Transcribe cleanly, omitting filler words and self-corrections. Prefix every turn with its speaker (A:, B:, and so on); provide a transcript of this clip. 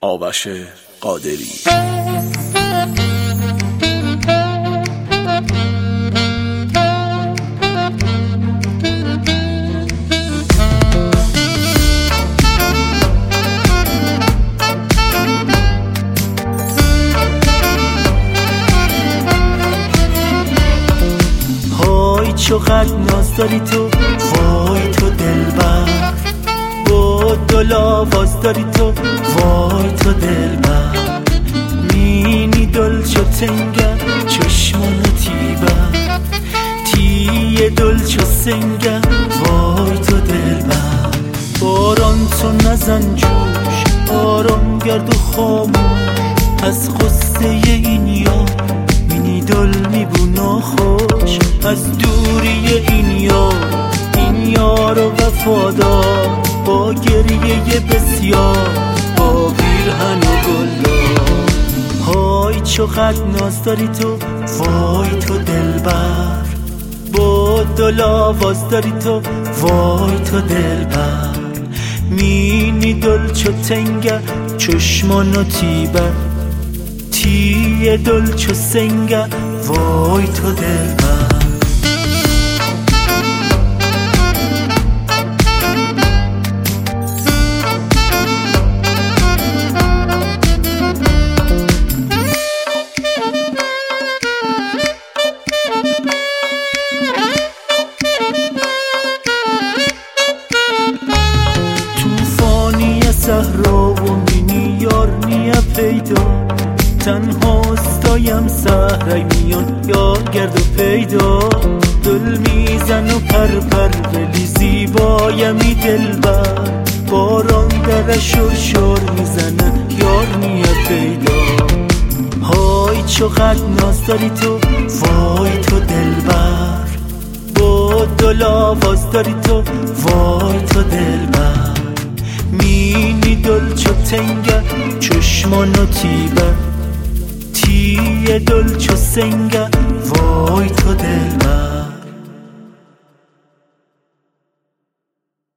A: آوش قادری.
B: های چقدر ناز داری تو، وای تو دلبر، با دل آواز داری تو، وای تو دلبر، مینی دلچو تنگه چشمان تیبر، تیه دلچو سنگه وای تو دلبر. باران تو نزن جوش، آرام گرد و خاموش، از غصه این یار مینی دل میبونا خوش، از دوری این یار و وفادار، با گریه بسیار، با پیرهن و گلدار. های چقدر ناز داری تو، وای تو دلبر، با دل آواز داری تو، وای تو دلبر، مینی دل چو تنگه چشمان و تیبر، تیه دل چو سنگه وای تو دلبر. صحرا و مینی یار نیه پیدا، تنهاستایم صحرای میان یار گرد و پیدا، دل میزن و پر ولی زیبایمی دلبر، باران در شر میزنه یار نیه پیدا. های چقدر ناز داری تو، وای تو دلبر، با دل آواز داری تو، وای تو دلبر، مینی دل چو تنگه چشمان و تیبه، تیه دل چو سنگه